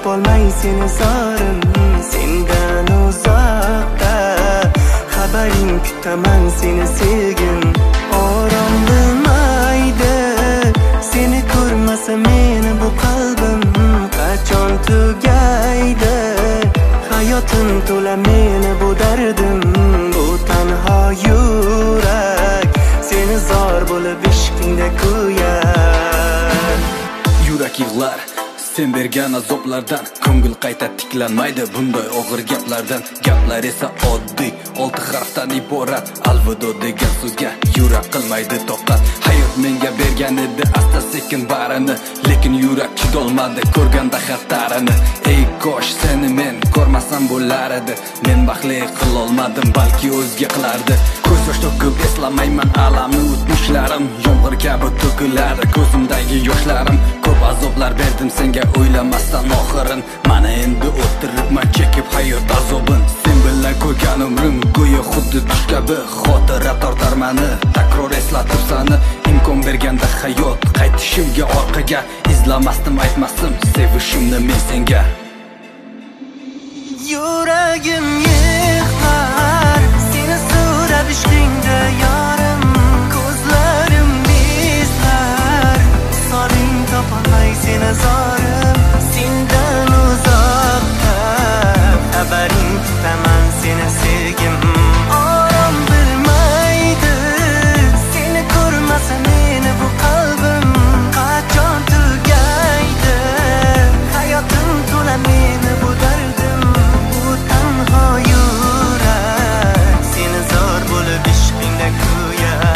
topolmay seni zorim sendan uzoqda xabaring kutaman seni sevgim orom bilmaydi seni ko'rmasa meni bu qalbim qachon tugaydi hayotim to'la meni bu dardim bu tanho yurak seni zor bo'lib ishqingda kuyar yurak yig'lar sen bergan azoblardan ko'ngil qayta tiklanmaydi bunday og'ir gaplardan gaplar esa oddiy 6 harfdan iborat alvido degan so'zga yurak qilmaydi toqat hayot menga bergan edi asta sekin barini lekin yurak chidolmadi ko'rganda xatarini ey kosh seni men ko'rmasam bo'lar edi men baxtli qilolmadim balki o'zga qilardi ko'z yosh to'kib eslamayman alamni o'tmishlarim yomg'ir kabi to'kiladi ko'zimdagi yoshlarim ko'p azoblar berdim senga o'ylamasdan oxirin mana endi o'tiribman chekib hayot azobin sen bilan ko'rgan umrim go'yo xuddi tush kabi xotira tortar mani takror eslatib sani imkon berganda hayot qaytishimga orqaga izlamasdim aytmasdim sevishimni men senga yuragim yig'lar seni so'rab ishqingda yorim ko'zlarim izlar soling topolmay seni zorim sendan uzoqda xabaring kutaman seni sevgim orom bilmaydi seni ko'rmasa meni bu qalbim qachon tugaydi hayotim to'la meni bu dardim bu tanho yurak seni zor bo'lib ishqingda kuyar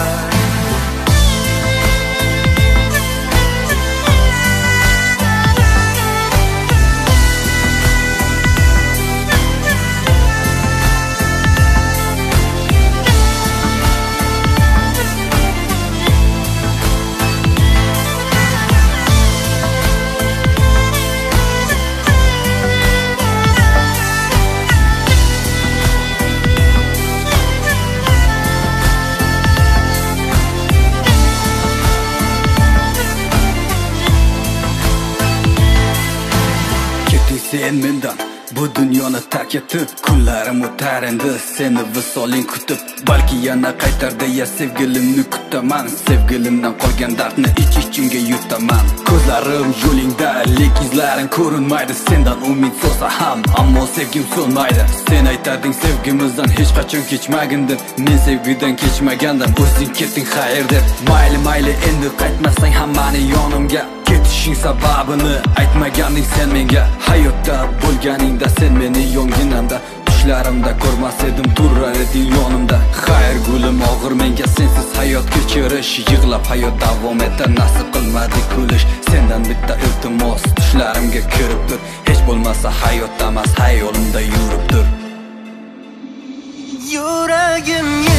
sen mendan bu dunyoni tark etib kunlarim o'tar endi seni visoling kutib balki yana qaytar deya sevgilimni kutaman sevgilimdan qolgan dardni ichimga yutaman ko'zlarim yo'lingda lek izlaring ko'rinmaydi sendan umid so'sa ham ammo sevgim so'nmaydi sen aytading sevgimizdan hech qachon kechmagin deb men sevgidan kechmagandim o'zing ketding xayr deb mayli endi qaytmasang ham mani yonimga ketishing sababini aytmaganding sen menga hayotda bo'lganingda sen meni yonginamda tushlarimda ko'rmas edim turar eding yonimda xayr gulim og'ir menga sensiz hayot kechirish yig'lab hayot davom etar nasib qilmadi kulish sendan bitta iltimos tushlarimga kirib tur hech bo'lmasa hayotda emas hayolimda yurib tur yuragim